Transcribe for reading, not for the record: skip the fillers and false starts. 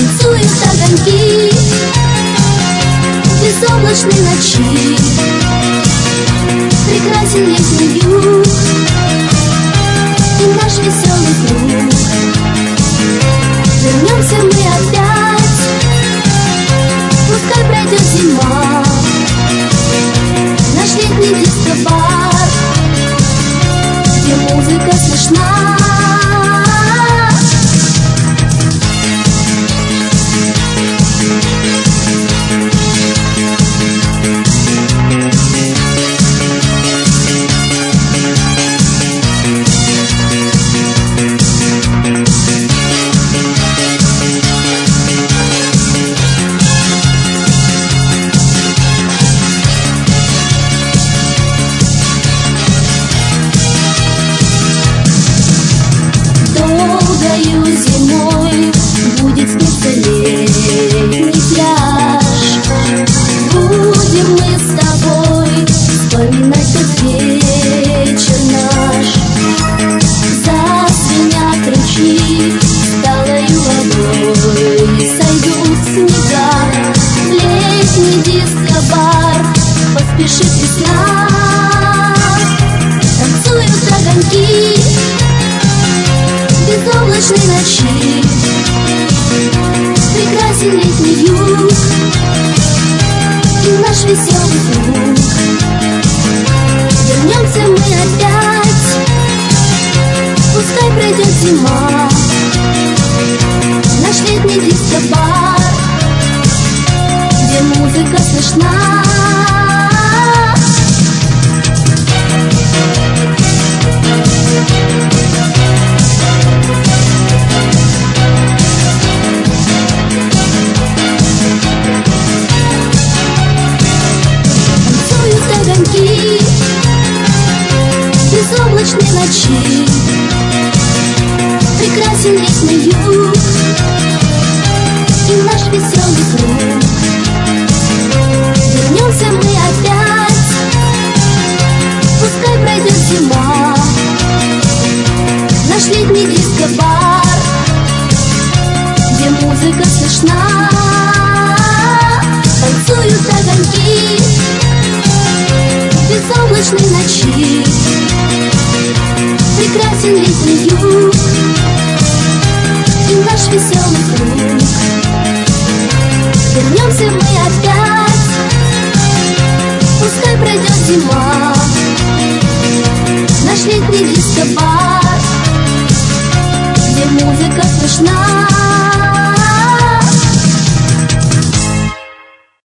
танцуют огоньки в безоблачной ночи. Прекрасен летний юг и наш веселый круг. Вернемся мы опять, пускай пройдет зима. Наш летний диско-бар, где музыка слышна. Зимой будет сниться летний пляж. Будем мы с тобой вспоминать тот вечер наш. Зазвенят ручьи талою водой, сойдут снега в летний диско-бар. Поспешит весна, танцуют огоньки безоблачной ночи. Прекрасен летний юг и наш веселый круг. Вернемся мы опять, пускай пройдет зима. Наш летний диско-бар, где музыка слышна. Безоблачной ночи. Прекрасен летний юг и наш веселый круг. Вернемся мы опять, пускай пройдет зима. Наш летний диско-бар, где музыка слышна. Танцуют огоньки безоблачной ночи. Прекрасен летний юг